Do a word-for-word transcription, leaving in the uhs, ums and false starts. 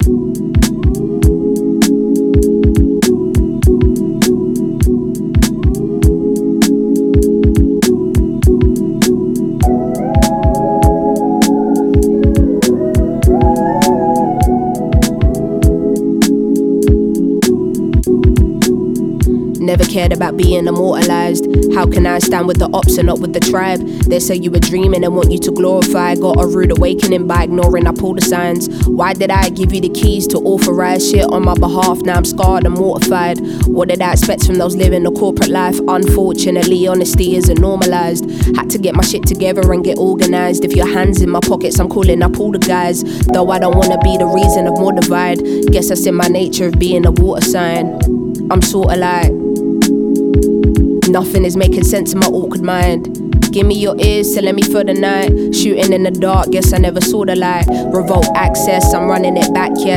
Never cared about being immortalized. How can I stand with the ops and not with the tribe? They say you were dreaming and want you to glorify. Got a rude awakening by ignoring up all the signs. Why did I give you the keys to authorize shit on my behalf? Now I'm scarred and mortified. What did I expect from those living a corporate life? Unfortunately, honesty isn't normalized. Had to get my shit together and get organized. If your hand's in my pockets, I'm calling up all the guys. Though I don't wanna be the reason of more divide. Guess that's in my nature of being a water sign. I'm sorta like nothing is making sense in my awkward mind. Give me your ears to let me for the night. Shooting in the dark, guess I never saw the light. Revolt access, I'm running it back, yeah.